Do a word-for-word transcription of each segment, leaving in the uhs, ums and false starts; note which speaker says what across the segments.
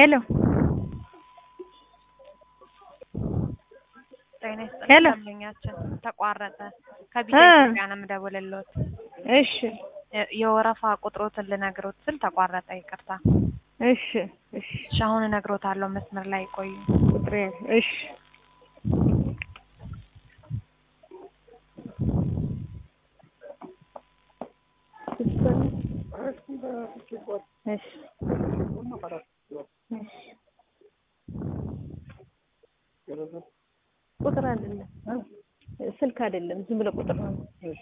Speaker 1: ሄሎ
Speaker 2: ጤናስ
Speaker 1: ሄሎ
Speaker 2: ተለኛችን ተቋረጠ ከቢቴክያ ነው የምደውልልዎት
Speaker 1: እሺ
Speaker 2: የወረፋ ቁጥሮትን ልነግሮት ስል ተቋረጠ ይቅርታ
Speaker 1: እሺ እሺ
Speaker 2: ሻሁን እነግሮታለሁ መስመር ላይ ቆዩ
Speaker 1: ቁጥሬ እሺ እሺ ቁጥር አይደለም ስልክ አይደለም ዝም ብለ ቁጥር ነው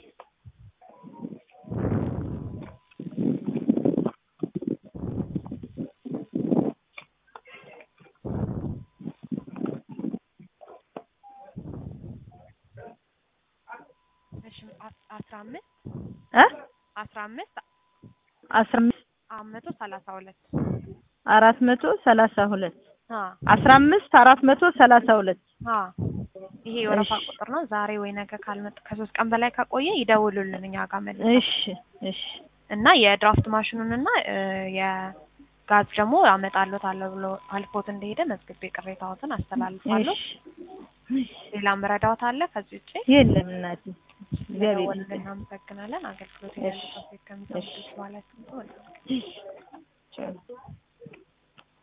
Speaker 2: እሺ አስራ አምስት
Speaker 1: እ
Speaker 2: አስራ አምስት
Speaker 1: አስራ አምስት
Speaker 2: መቶ ሰላሳ ሁለት
Speaker 1: አራት መቶ ሰላሳ ሁለት
Speaker 2: አ
Speaker 1: አስራ አምስት አራት መቶ ሰላሳ ሁለት
Speaker 2: አ ይሄ የወረፋ ቁጥር ነው ዛሬ ወይ ነገ ካልመጣ ከሶስት ቀን በላይ ከቆየ ይደውሉልን እኛ ጋር መልሰው
Speaker 1: እሺ እሺ
Speaker 2: እና የድራፍት ማሽኑንና የጋዝ ደግሞ አመጣለታለሁ ብሎ አልፎት እንደሄደ መዝግቤ ቅሬታዎትን አስተላልፋለሁ
Speaker 1: እሺ
Speaker 2: ሌላ መረዳት አለ ከዚህ ውጪ
Speaker 1: የለም እናቴ እግዚአብሔር
Speaker 2: እናመሰግናለን አገልግሎት ያለበት ከሚሰጡት በኋላ